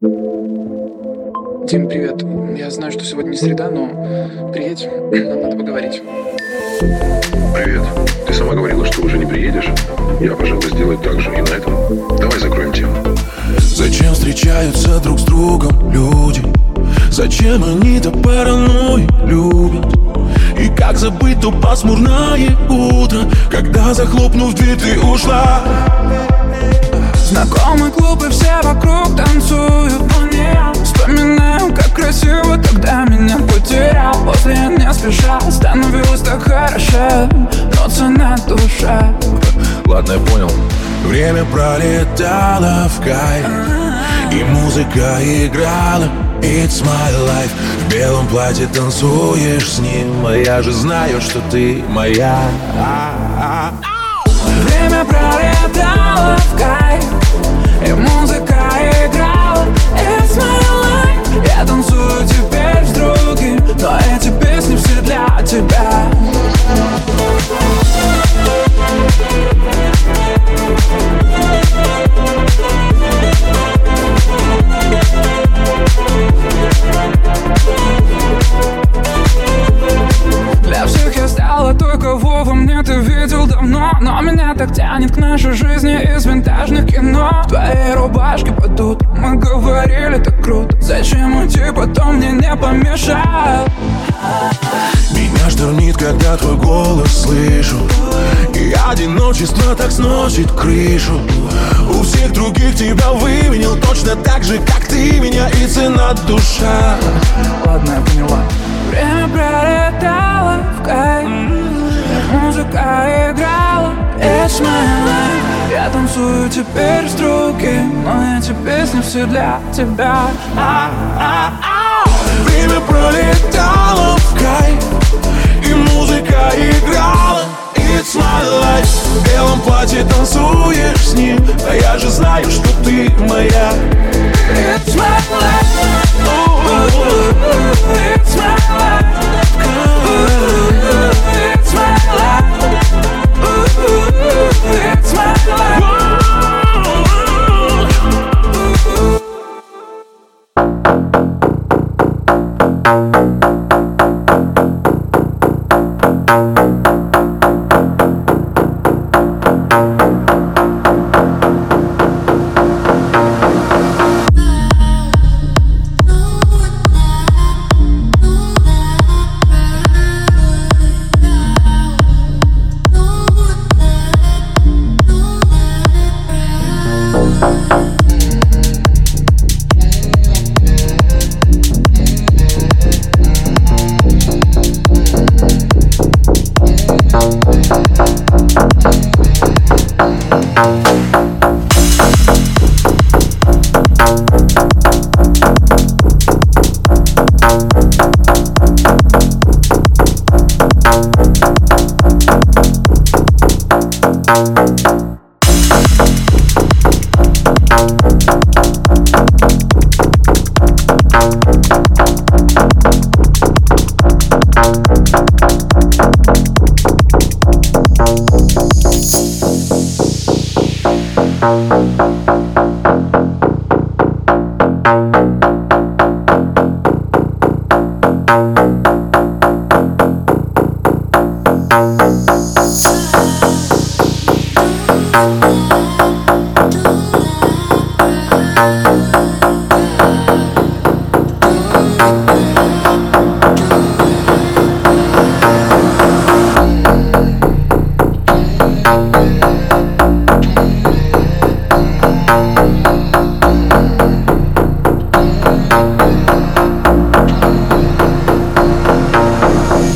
Дим, привет. Я знаю, что сегодня не среда, но приедь, нам надо поговорить. Привет. Ты сама говорила, что уже не приедешь. Я, пожалуй, сделаю так же. И на этом давай закроем тему. Зачем встречаются друг с другом люди? Зачем они так паранойей любят? И как забыть то пасмурное утро, когда, захлопнув дверь, ты ушла? Знакомый клуб и все вокруг танцуют, но не я. Вспоминаю, как красиво тогда меня потерял. После не спеша становилось так хорошо, но цена душа. Ладно, я понял. Время пролетало в кайф, и музыка играла It's my life. В белом платье танцуешь с ним, а я же знаю, что ты моя. Время пролетало в кайф, и музыка играла It's my life. Я танцую теперь с другим, но эти песни все для тебя. Для всех я стала той, кого во мне ты видел давно. Но меня так тянет к нашей жизни из винтажных кино. В твоей рубашке под утро мы говорили так круто. Зачем уйти, потом мне не помешал. Меня штормит, когда твой голос слышу, и одиночество так сносит крышу. У всех других тебя выменил точно так же, как ты меня, и цена душа. Ладно, я поняла. Время пролетало в кайф, музыка играла It's my life. Я танцую теперь с другим, но эти песни все для тебя. Время пролетало в кайф, и музыка играла It's my life. В белом платье танцуешь с ним, а я же знаю, что ты моя.